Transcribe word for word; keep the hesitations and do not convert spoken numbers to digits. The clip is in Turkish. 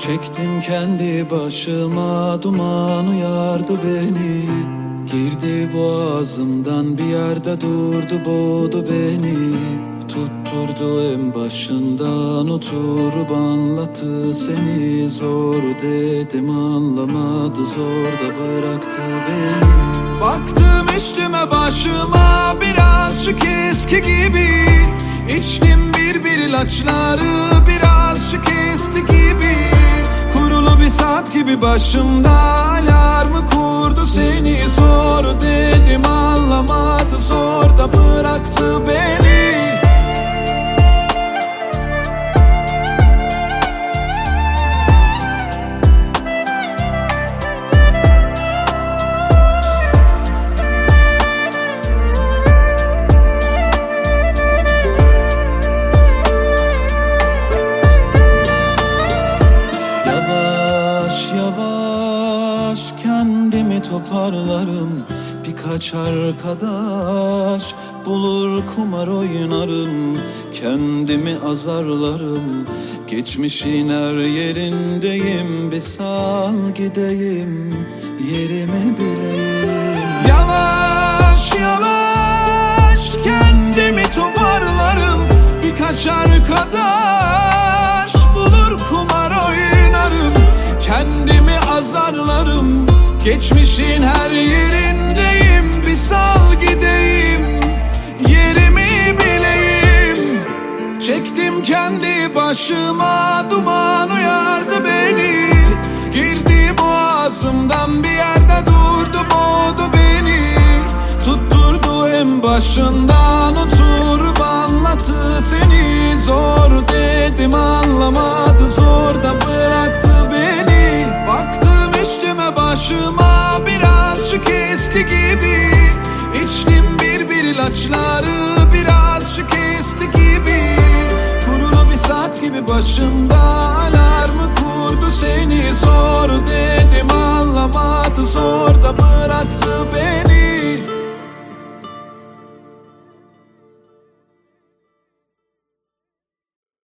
Çektim kendi başıma, duman uyardı beni. Girdi boğazımdan, bir yerde durdu, boğdu beni. Tutturdu en başından, oturup anlattı seni. Zor dedim anlamadı, zor da bıraktı beni. Baktım üstüme başıma, birazcık eski gibi. İçtim bir bir ilaçları, birazcık esti gibi. Kurulu bir saat gibi başımda, alarmı kurdu seni. Zor dedim anlamadı, zor da bıraktı beni. Yavaş kendimi toparlarım, birkaç arkadaş bulur kumar oynarım. Kendimi azarlarım, geçmişin her yerindeyim. Bir sal gideyim, yerimi bileyim. Yavaş yavaş kendimi toparlarım, birkaç arkadaş bulur kumar oynarım. Kendimi azarlarım, geçmişin her yerindeyim. Bir sal gideyim, yerimi bileyim. Çektim kendi başıma, duman uyardı beni. Girdi boğazımdan, bir yerde durdu, boğdu beni. Tutturdu en başından, oturup anlattı seni. Zor dedim anlamadı, zor da bıraktı beni. Baktım üstüme başıma, birazcık eski gibi. İçtim bir bir ilaçları, birazcık esti gibi. Kurulu bir saat gibi başımda, alarmı kurdu seni. Zor dedim